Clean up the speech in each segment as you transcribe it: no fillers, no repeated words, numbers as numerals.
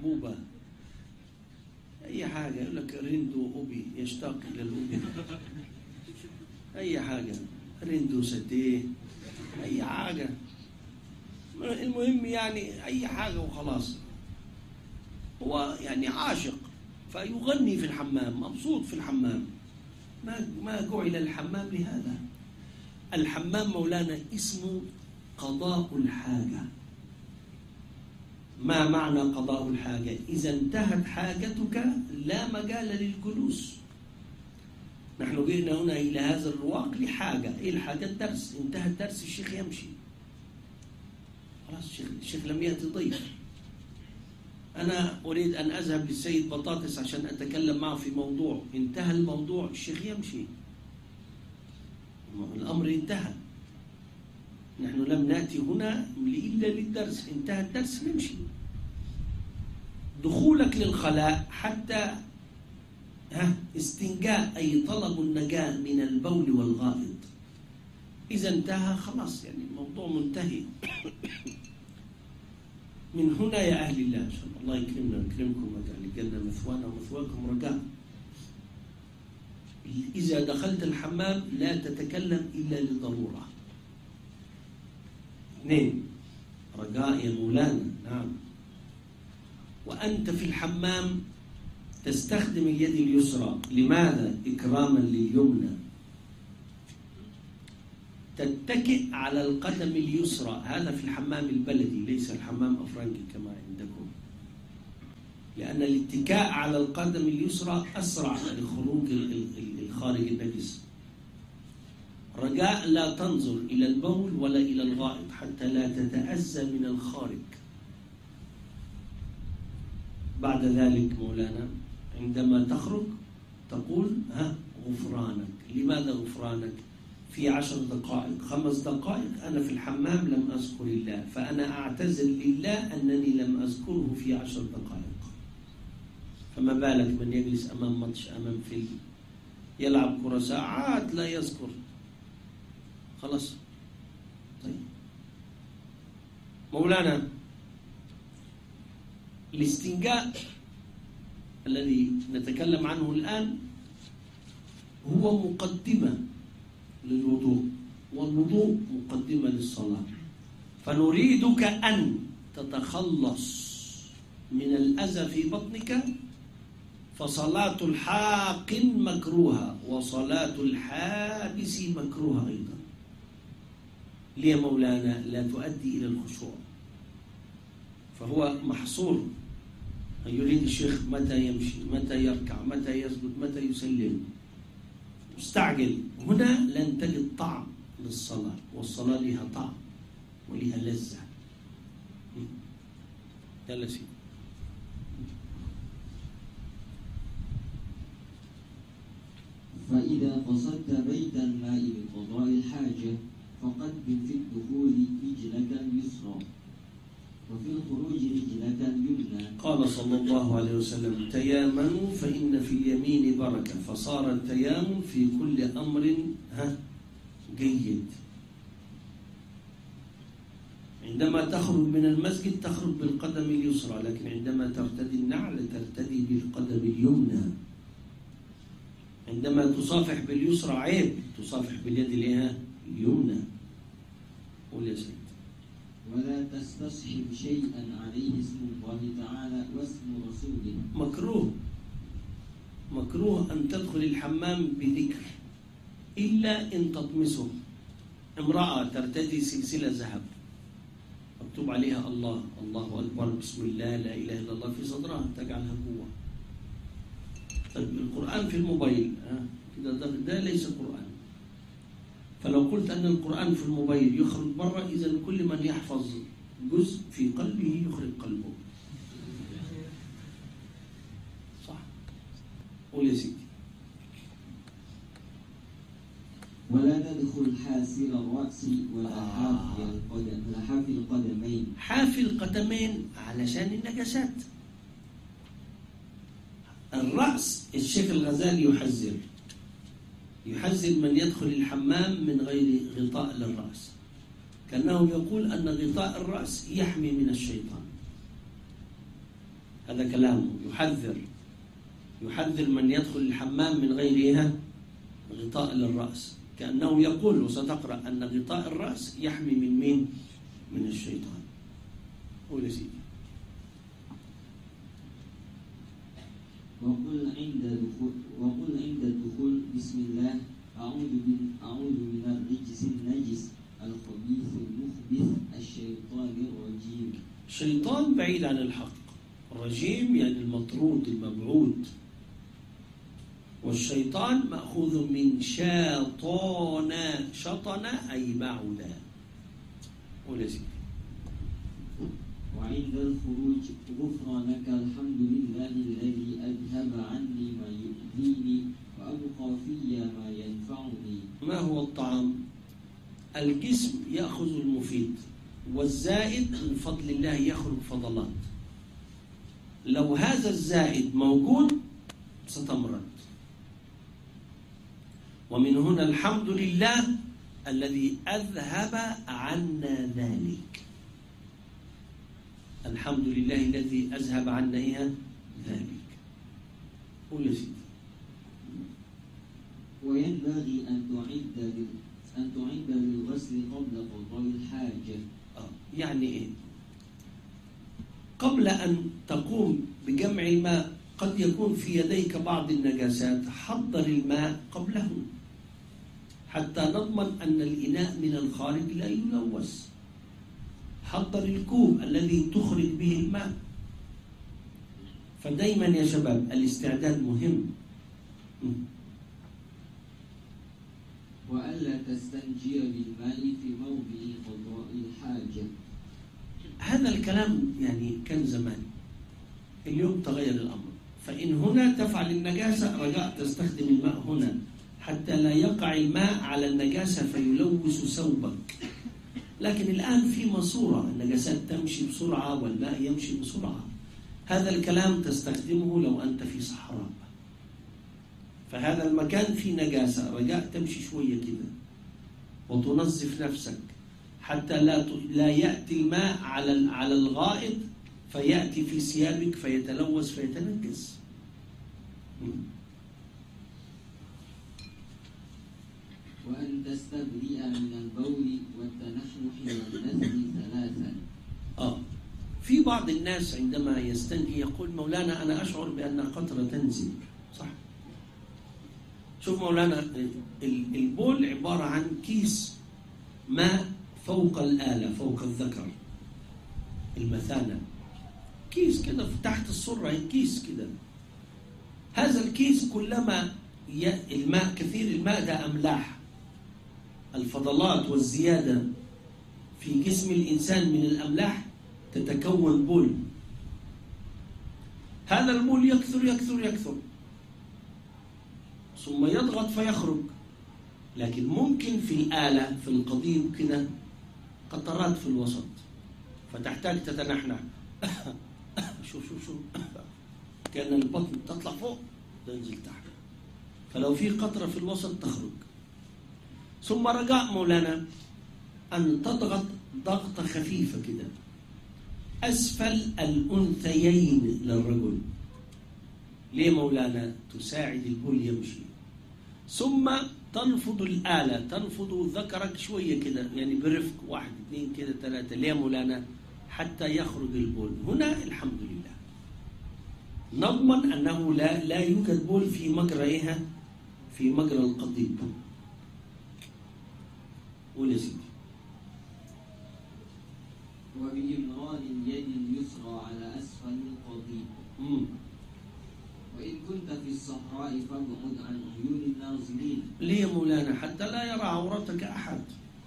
محبوبة، أي حاجة يقول لك رندو أوبي، يشتاق إلى الأوبي، أي حاجة، رندو ساتيه، أي حاجة، المهم يعني أي حاجة وخلاص. هو يعني عاشق فيغني في الحمام، مبسوط في الحمام. ما جعل الحمام لهذا. الحمام مولانا اسمه قضاء الحاجة. ما معنى قضاء الحاجة؟ إذا انتهت حاجتك لا مجال للجلوس. نحن جئنا هنا إلى هذا الرواق لحاجة. إيه الحاجة؟ الدرس. انتهى الدرس الشيخ يمشي خلاص. الشيخ لم يأتي ضيف. أنا أريد أن أذهب للسيد بطاطس عشان أتكلم معه في موضوع، انتهى الموضوع الشيخ يمشي، الأمر انتهى. نحن لم نأتي هنا إلا للدرس، انتهى الدرس نمشي. دخولك للخلاء حتى استنجاء، أي طلب النجاة من البول والغائط، إذا انتهى خلاص، يعني الموضوع منتهي. من هنا يا أهل الله إن شاء الله يكرمنا ويكرمكم ويجعل الجنة مثوانا ومثواكم رجاء. إذا دخلت الحمام لا تتكلم إلا لضرورة. 2 رجاء يا مولانا. نعم. وأنت في الحمام تستخدم اليد اليسرى. لماذا؟ إكراما لليمنى. تتكئ على القدم اليسرى. هذا في الحمام البلدي، ليس الحمام أفرنجي كما عندكم، لأن الاتكاء على القدم اليسرى أسرع لخروج الخارج النجس. رجاء لا تنظر إلى البول ولا إلى الغائط حتى لا تتأذى من الخارج. بعد ذلك مولانا عندما تخرج تقول غفرانك. لماذا غفرانك؟ في 10 دقائق 5 دقائق أنا في الحمام لم أذكر الله، فأنا أعتذر لله أنني لم أذكره في 10 دقائق. فما بالك من يجلس أمام ماتش، أمام فيلم، يلعب كرة ساعات لا يذكر، خلاص. طيب مولانا الاستنجاء الذي نتكلم عنه الآن هو مقدمة للوضوء، والوضوء مقدمة للصلاة. فنريدك أن تتخلص من الأذى في بطنك، فصلاة الحاق مكروهة وصلاة الحابس مكروهة أيضا. ليه مولانا؟ لا تؤدي إلى الخشوع، فهو محصور. يريد الشيخ متى يمشي، متى يركع، متى يسجد، متى يسلم، مستعجل. هنا لن تجد طعم للصلاة، والصلاة لها طعم ولها لذة. يلا سيدي. فإذا قصدت بيت الماء لقضاء الحاجة فقدم في الدخول رجلك اليسرى وفي الخروج رجلك اليمنى. قال صلى الله عليه وسلم: تيامنوا فإن في اليمين بركة. فصار التيامن في كل أمر جيد. عندما تخرج من المسجد تخرج بالقدم اليسرى، لكن عندما ترتدي النعل ترتدي بالقدم اليمنى. عندما تصافح باليسرى عيب، تصافح باليد اليمنى. قول يا سيد. ولا تستصحب شيئا عليه اسم الله تعالى واسم رسوله. مكروه أن تدخل الحمام بذكر إلا إن تطمسه. امرأة ترتدي سلسلة ذهب مكتوب عليها الله أكبر بسم الله لا إله إلا الله في صدرها، تجعلها قوة. طيب القرآن في الموبايل ده ليس قرآن. فلو قلت أن القرآن في الموبايل يخرج برا، إذا كل من يحفظ جزء في قلبه يخرج قلبه. صح؟ قول يا سيدي. ولا تدخل حافي الرأس ولا حافي القدمين. حافي القدمين علشان النجاسات. الرأس الشيخ الغزالي يحذر من يدخل الحمام من غير غطاء للرأس، كأنه يقول أن غطاء الرأس يحمي من الشيطان. هذا كلامه يحذر من يدخل الحمام من غيرها غطاء للرأس، كأنه يقول، وستقرأ أن غطاء الرأس يحمي من مين؟ من الشيطان. قول سيدي. وقل عند الدخول بسم الله أعوذ من الرجس النجس الخبيث المخبث الشيطان الرجيم. الشيطان بعيد عن الحق، الرجيم يعني المطرود المبعود، والشيطان مأخوذ من شطن أي بعد. قول سيدي. وعند الخروج غفرانك الحمد لله الذي أذهب عني ما يؤذيني وأبقى في ما ينفعني. ما هو الطعام؟ الجسم يأخذ المفيد، والزائد من فضل الله يخرج فضلات. لو هذا الزائد موجود ستمرض. ومن هنا الحمد لله الذي أذهب عنا ذلك. الحمد لله الذي أذهب عنا ذلك. قول يا سيدي. وينبغي أن تعد للغسل قبل قضاء الحاجة. يعني إيه؟ قبل أن تقوم بجمع الماء قد يكون في يديك بعض النجاسات، حضر الماء قبله حتى نضمن أن الإناء من الخارج لا يلوث. حضر الكوب الذي تخرج به الماء. فدايما يا شباب الاستعداد مهم. وألا تستنجي بالماء في موضع قضاء الحاجة. هذا الكلام يعني كان زمان، اليوم تغير الأمر. فإن هنا تفعل النجاسة رجاء تستخدم الماء هنا حتى لا يقع الماء على النجاسة فيلوث ثوبك. لكن الآن في ماسورة، النجاسات تمشي بسرعة والماء يمشي بسرعة. هذا الكلام تستخدمه لو أنت في صحراء، فهذا المكان فيه نجاسة، رجاء تمشي شوية كده وتنظف نفسك حتى لا يأتي الماء على الغائط فيأتي في ثيابك فيتلوث فيتنجس. وأن تستبرئ من البول والتنحنح والنزل 3. في بعض الناس عندما يستنجي يقول مولانا أنا أشعر بأن قطرة تنزل. صح. شوف مولانا، البول عبارة عن كيس ماء فوق الآلة، فوق الذكر، المثانة، كيس كده تحت السرة، كيس كده. هذا الكيس كلما الماء كثير، الماء ده أملاح، الفضلات والزيادة في جسم الإنسان من الأملاح تتكون بول. هذا البول يكثر يكثر يكثر ثم يضغط فيخرج. لكن ممكن في الآلة في القضيب كده قطرات في الوسط فتحتاج تتنحنح. شوف كأن البطن تطلع فوق تنزل تحت، فلو في قطرة في الوسط تخرج. ثم رجاء مولانا أن تضغط ضغطة خفيفة كده أسفل الأنثيين للرجل. ليه مولانا؟ تساعد البول يمشي. ثم تنفض الآلة، تنفض ذكرك شوية كده، يعني برفق، 1 2 كده 3. ليه مولانا؟ حتى يخرج البول. هنا الحمد لله نضمن أنه لا يوجد بول في مجرى في مجرى القضيب. قول يا سيدي. وبإمرار اليد اليسرى على أسفل القضيب. وإن كنت في الصحراء فابعد عن عيون الناظرين. ليه يا مولانا؟ حتى لا يرى عورتك أحد.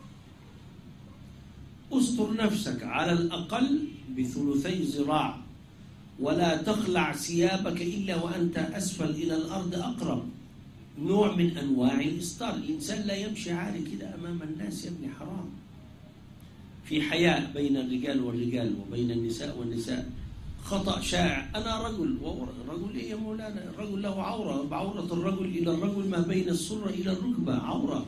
استر نفسك على الأقل ب2 ذراع، ولا تخلع ثيابك إلا وأنت أسفل إلى الأرض أقرب. نوع من أنواع الإستار. الإنسان لا يمشي عالي كده أمام الناس، يا ابني حرام. في حياء بين الرجال والرجال وبين النساء والنساء. خطأ شائع. أنا رجل، رجل إيه يا مولانا؟ الرجل له عورة، بعورة الرجل إلى الرجل ما بين السرة إلى الركبة عورة.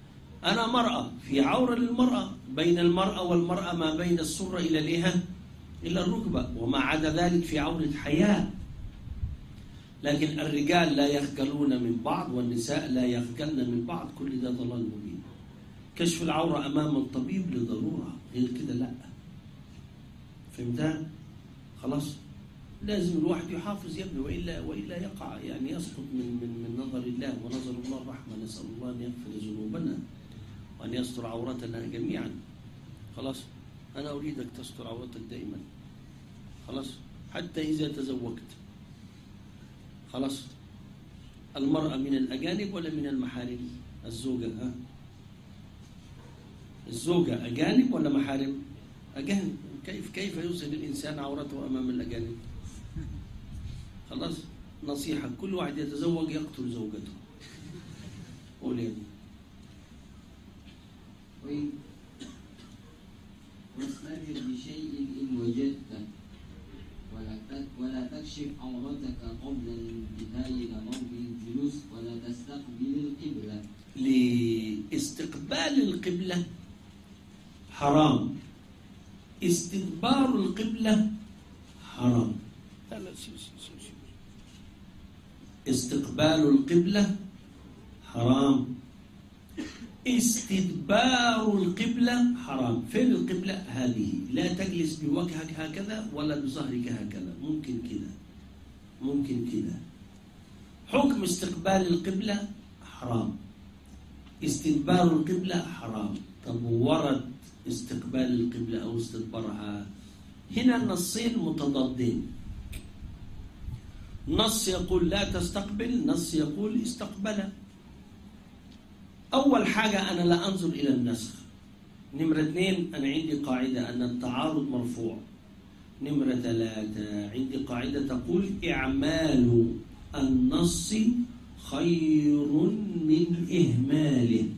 أنا مرأة، في عورة للمرأة، بين المرأة والمرأة ما بين السرة إلى إلى الركبة، وما عدا ذلك في عورة حياة. لكن الرجال لا يخجلون من بعض والنساء لا يخجلن من بعض، كل ده ضلال مبين. كشف العورة أمام الطبيب لضرورة، غير كده لا. فهمتها؟ خلاص؟ لازم الواحد يحافظ يا ابني، وإلا يقع، يعني يسقط من نظر الله، ونظر الله الرحمة. نسأل الله أن يغفر ذنوبنا وأن يستر عورتنا جميعا. خلاص؟ أنا أريدك تستر عورتك دائما. خلاص؟ حتى إذا تزوجت. خلاص؟ المرأة من الأجانب ولا من المحارم؟ الزوجة ها؟ الزوجة أجانب ولا محارم؟ أجانب. كيف يظهر الإنسان عورته أمام الأجانب؟ خلاص؟ نصيحة، كل واحد يتزوج يقتل زوجته. قول يا ابني. واستمر بشيء إن وجدته ولا تكشف عورتك قبل الانتهاء إلى موضع الجلوس ولا تستقبل القبلة. لاستقبال القبلة حرام، استدبار القبلة حرام. استقبال القبلة حرام، استدبار القبلة حرام. فين القبلة؟ هذه، لا تجلس بوجهك هكذا ولا بظهرك هكذا، ممكن كده ممكن كده. حكم استقبال القبلة حرام، استدبار القبلة حرام. طب ورد استقبال القبلة أو استدبارها؟ هنا النصين متضادين، نص يقول لا تستقبل، نص يقول استقبل. أول حاجة أنا لا أنظر إلى النسخ. نمرة 2 أنا عندي قاعدة أن التعارض مرفوع. نمرة 3 عندي قاعدة تقول إعمال النص خير من إهماله.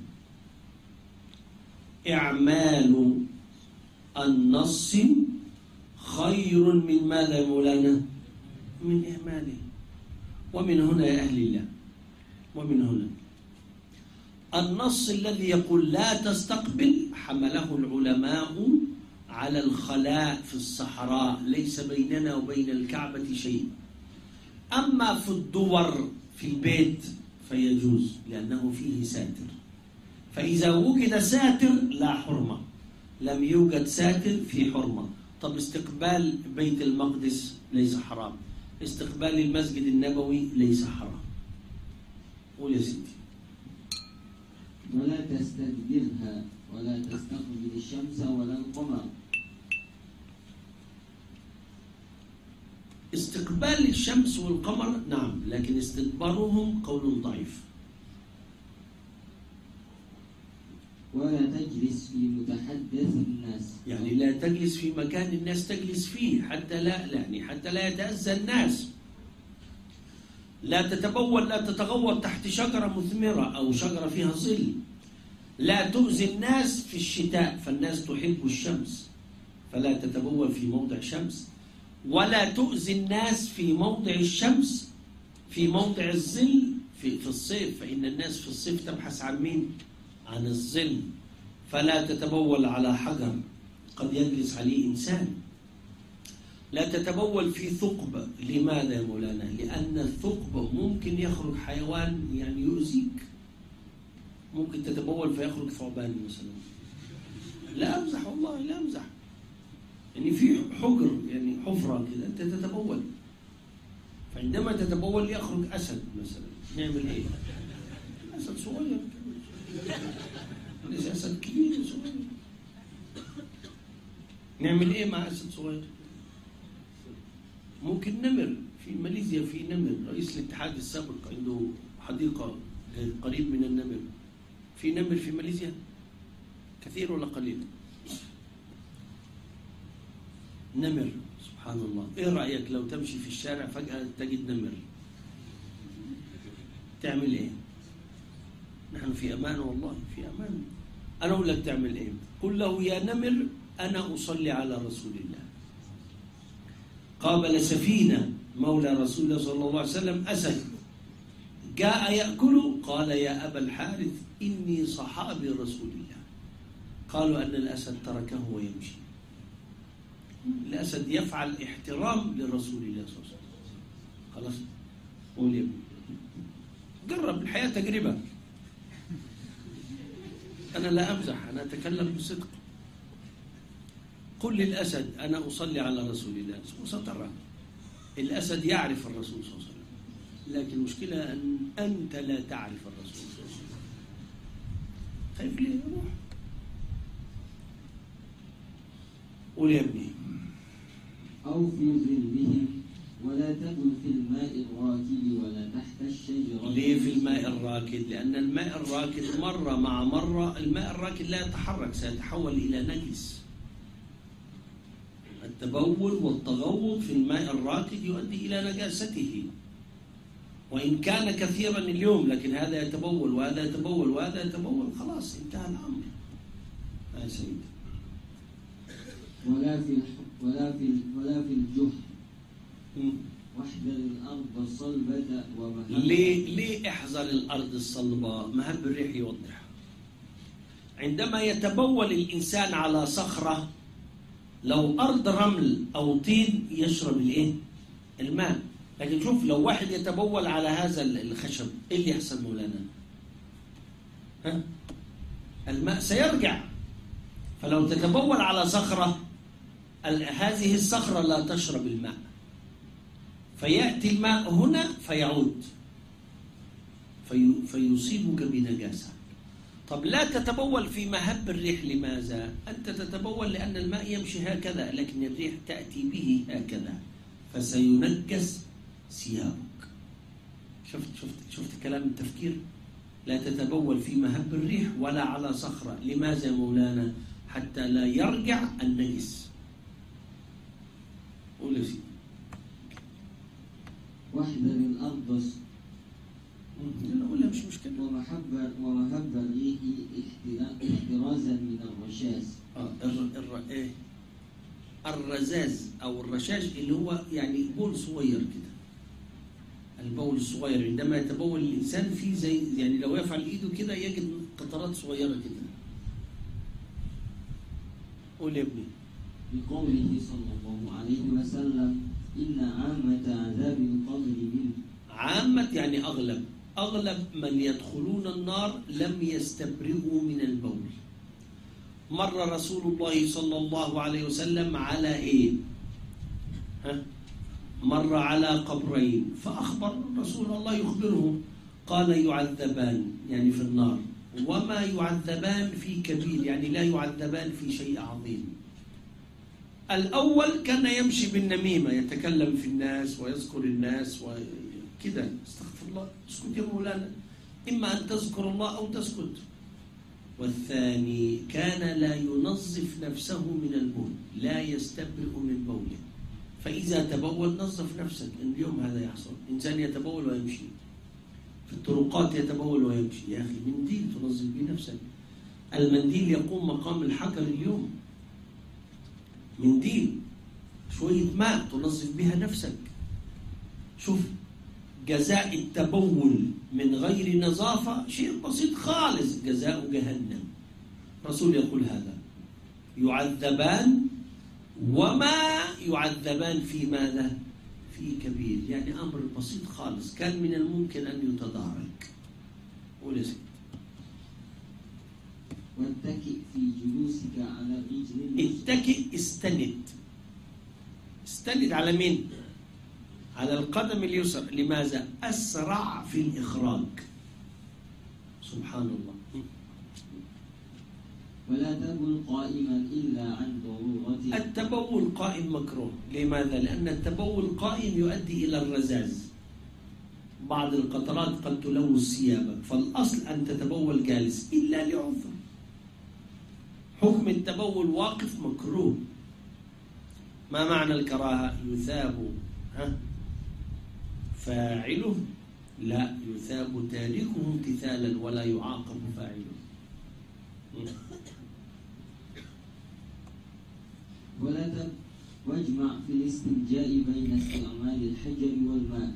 إعمال النص خير من ماذا يا مولانا؟ من إهماله. ومن هنا يا أهل الله، ومن هنا النص الذي يقول لا تستقبل حمله العلماء على الخلاء في الصحراء، ليس بيننا وبين الكعبة شيء. أما في الدور في البيت فيجوز لأنه فيه ساتر. فإذا وجد ساتر لا حرمة، لم يوجد ساتر في حرمة. طب استقبال بيت المقدس ليس حرام، استقبال المسجد النبوي ليس حرام. قول يا سيدي. ولا تستدبرها ولا تستقبل الشمس ولا القمر. استقبال الشمس والقمر نعم، لكن استدبارهم قول ضعيف. ولا تجلس في متحدث الناس، يعني لا تجلس في مكان الناس تجلس فيه، حتى لا يتأذى الناس. لا تتبول، لا تتغوط تحت شجرة مثمرة أو شجرة فيها ظل. لا تؤذي الناس في الشتاء، فالناس تحب الشمس، فلا تتبول في موضع شمس. ولا تؤذي الناس في موضع الشمس، في موضع الظل في الصيف، فإن الناس في الصيف تبحث عن مين؟ عن الظل. فلا تتبول على حجر قد يجلس عليه إنسان. لا تتبول في ثقب. لماذا يا مولانا؟ لأن الثقب ممكن يخرج حيوان يعني يؤذيك. ممكن تتبول فيخرج ثعبان مثلا. لا أمزح والله، لا أمزح. يعني في حجر، يعني حفرة كده أنت تتبول، فعندما تتبول يخرج أسد مثلا، نعمل إيه؟ أسد صغير، ليس أسد كبير صغير. نعمل إيه مع أسد صغير؟ ممكن نمر. في ماليزيا في نمر، رئيس الاتحاد السابق عنده حديقة قريب من النمر. في نمر في ماليزيا كثير ولا قليل؟ نمر، سبحان الله. ايه رأيك لو تمشي في الشارع فجأة تجد نمر؟ تعمل ايه؟ نحن في امان والله، في امان. انا اقول لك تعمل ايه؟ قل له يا نمر انا اصلي على رسول الله. قابل سفينة مولى رسول الله صلى الله عليه وسلم أسد جاء يأكل، قال يا أبا الحارث إني صحابي رسول الله. قالوا أن الأسد تركه ويمشي. الأسد يفعل احترام لرسول الله صلى الله عليه وسلم. خلاص، قول يا ابني، جرب، الحياة تجربة. أنا لا أمزح، أنا أتكلم بصدق. قل للأسد أنا أصلي على رسول الله، وسترى الأسد يعرف الرسول صلى الله عليه وسلم، لكن المشكلة أن أنت لا تعرف الرسول صلى الله عليه وسلم. خايف ليه؟ روح قول يا ابني. أو في ظلهم ولا تكن في الماء الراكد ولا تحت الشجرة. ليه في الماء الراكد؟ لأن الماء الراكد مرة مع مرة، الماء الراكد لا يتحرك، سيتحول إلى نجس. التبول والتغوط في الماء الراكد يؤدي إلى نجاسته، وإن كان كثيرا اليوم، لكن هذا يتبول وهذا يتبول وهذا يتبول، خلاص انتهى الأمر. يا سيدي. ولا في الجحر واحذر الأرض الصلبة ومهب. ليه احذر الأرض الصلبة؟ مهب الريح يوضح. عندما يتبول الإنسان على صخرة، لو أرض رمل أو طين يشرب الإيه؟ الماء. لكن شوف لو واحد يتبول على هذا الخشب، إيه اللي يحصل مولانا؟ ها؟ الماء سيرجع. فلو تتبول على صخرة، هذه الصخرة لا تشرب الماء، فيأتي الماء هنا فيعود فيصيبك بنجاسة. طب لا تتبول في مهب الريح، لماذا؟ أنت تتبول لأن الماء يمشي هكذا، لكن الريح تأتي به هكذا فسينجس ثيابك. شفت كلام التفكير؟ لا تتبول في مهب الريح ولا على صخرة. لماذا يا مولانا؟ حتى لا يرجع النجس. قول يا سيدي. واحذر الأرض ولا مش مشكلة. ومهب الريح احترازا من الرشاز. الرزاز أو الرشاش اللي هو يعني بول صغير كده. البول الصغير عندما يتبول الإنسان فيه زي يعني لو يفعل إيده كده يجد قطرات صغيرة كده. قول يا ابني. بقوله صلى الله عليه وسلم إن عامة عذاب القبر منه. عامة يعني أغلب من يدخلون النار لم يستبرئوا من البول. مر رسول الله صلى الله عليه وسلم على إيه؟ مر على قبرين، فأخبر رسول الله يخبرهم، قال يعذبان يعني في النار، وما يعذبان في كبير يعني لا يعذبان في شيء عظيم. الأول كان يمشي بالنميمة، يتكلم في الناس ويذكر الناس وكده. استغفر الله، اسكت يا مولانا، إما أن تذكر الله أو تسكت. والثاني كان لا ينظف نفسه من البول، لا يستبرئ من بوله. فإذا تبول نظف نفسك. اليوم هذا يحصل، إنسان يتبول ويمشي في الطرقات، يتبول ويمشي. يا أخي منديل تنظف به نفسك. المنديل يقوم مقام الحجر اليوم. منديل، شوية ماء تنظف بها نفسك. شوف جزاء التبول من غير نظافة شيء بسيط خالص، جزاء جهنم. رسول يقول هذا يعذبان وما يعذبان في ماذا؟ في كبير، يعني أمر بسيط خالص كان من الممكن أن يتدارك. قول يا سيدي. واتكئ في جلوسك على الرجل. اتكئ، استند على مين؟ على القدم اليسرى. لماذا؟ أسرع في الإخراج. سبحان الله. ولا تبول قائما إلا عن ضرورة. التبول قائم مكروه. لماذا؟ لأن التبول قائم يؤدي إلى الرذاذ، بعض القطرات قد تلوث ثيابك، فالأصل أن تتبول جالس إلا لعذر. حكم التبول واقف مكروه. ما معنى الكراهة؟ يثاب فاعله؟ لا، يثاب تاركه امتثالا ولا يعاقب فاعله. واجمع في الاستنجاء بين استعمال الحجر والماء.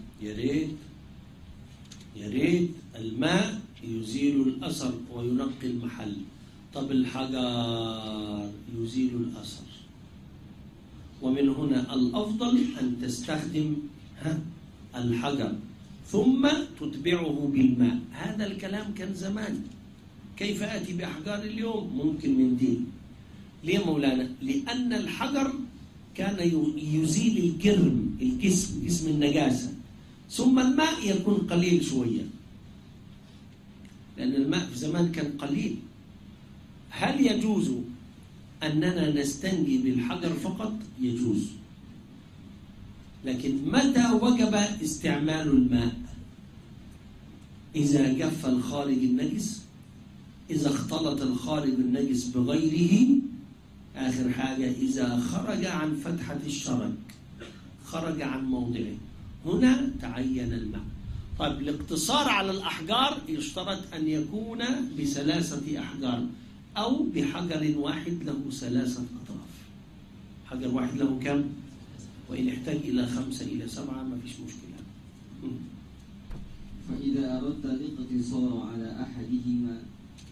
يا ريت الماء يزيل الأثر وينقي المحل. طب الحجر يزيل الأثر ومن هنا الأفضل أن تستخدم الحجر ثم تتبعه بالماء. هذا الكلام كان زمان. كيف أتي بأحجار اليوم؟ ممكن من دين. ليه مولانا؟ لأن الحجر كان يزيل الجرم، جسم النجاسة، ثم الماء يكون قليل شوية، لأن الماء في زمان كان قليل. هل يجوز أننا نستنجي بالحجر فقط؟ يجوز، لكن متى وجب استعمال الماء؟ إذا جف الخارج النجس، إذا اختلط الخارج النجس بغيره، آخر حاجة إذا خرج عن فتحة الشرج، خرج عن موضعه، هنا تعين الماء. طيب الاقتصار على الأحجار يشترط أن يكون ب3 أحجار أو بحجر واحد له 3 أطراف. حجر واحد له كم؟ وإن احتاج إلى 5 إلى 7 ما فيش مشكلة. فإذا أردت الاقتصار على أحدهما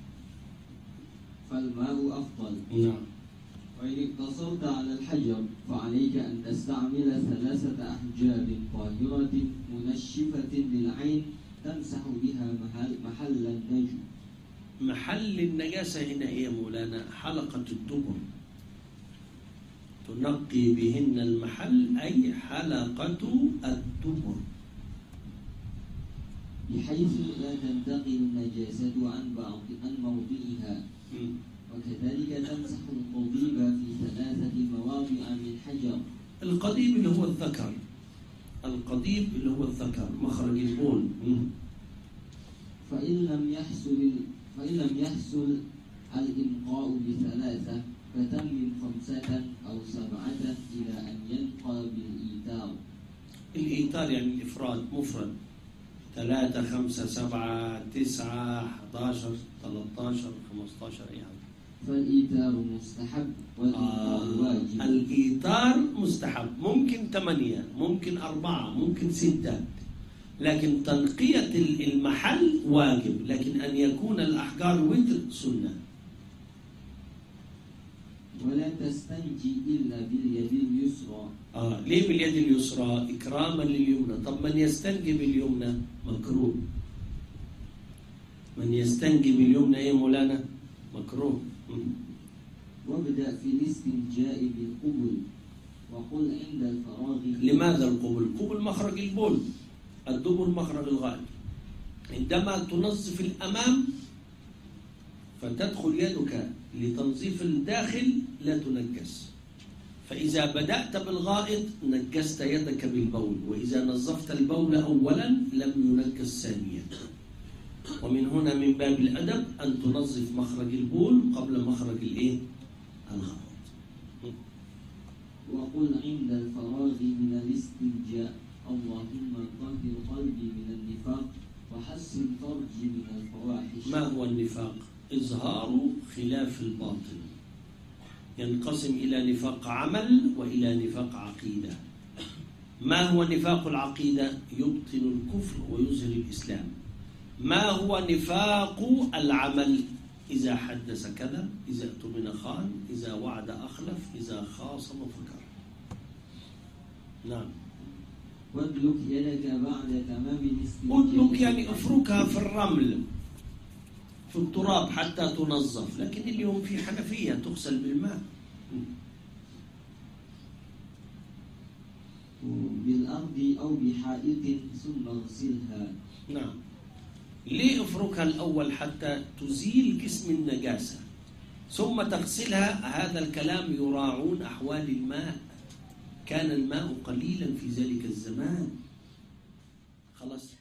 فالماء أفضل. نعم. وإن اقتصرت على الحجر فعليك أن تستعمل 3 أحجار طاهرة منشفة للعين تمسح بها محل النجم. محل النجاسة هنا هي مولانا حلقة الدبر، تنقي بهن المحل أي حلقة الدبر، بحيث لا تنتقل النجاسة عن موضعها. وكذلك تمسح القضيب في 3 مواضع من حجر. القضيب اللي هو الذكر، القضيب اللي هو الذكر مخرج البول. فإن لم يحصل الإنقاء ب3 فتمم 5 أو 7 إلى أن ينقى بالإيتار. الإيتار يعني الإفراد، مفرد. 3 5 7 9 11 13 15 أي حاجة. فالإيتار مستحب والإنقاء واجب. الإيتار مستحب، ممكن 8 ممكن 4 ممكن 6، لكن تنقية المحل واجب، لكن أن يكون الأحجار وتر سنة. ولا تستنجي إلا باليد اليسرى. ليه باليد اليسرى؟ إكراما لليمنى. طب من يستنجي باليمنى مكروه. من يستنجي باليمنى إيه مولانا؟ مكروه. وابدأ في الاستنجاء بالقبل وقل عند الفراغ. لماذا القبل؟ القبل مخرج البول، الدبر مخرج الغائط. عندما تنظف الأمام فتدخل يدك لتنظيف الداخل لا تنجس. فإذا بدأت بالغائط نجست يدك بالبول، وإذا نظفت البول أولا لم ينجس ثانيا. ومن هنا من باب الأدب أن تنظف مخرج البول قبل مخرج الغائط. وقل عند الفراغ من الاستنجاء اللهم طهر قلبي من النفاق وحسن فرجي من الفواحش. ما هو النفاق؟ إظهار خلاف الباطن، ينقسم إلى نفاق عمل وإلى نفاق عقيدة. ما هو نفاق العقيدة؟ يبطن الكفر ويظهر الإسلام. ما هو نفاق العمل؟ إذا حدث كذب، إذا اؤتمن خان، إذا وعد أخلف، إذا خاصم فكر. نعم. وادلك يدك بعد تمام الاستنجاء. ادلك يعني افركها في الرمل في التراب حتى تنظف، لكن اليوم في حنفية تغسل بالماء. بالأرض أو بحائط ثم اغسلها. نعم. ليه افركها الأول؟ حتى تزيل جسم النجاسة ثم تغسلها. هذا الكلام يراعون أحوال الماء، كان الماء قليلا في ذلك الزمان. خلاص.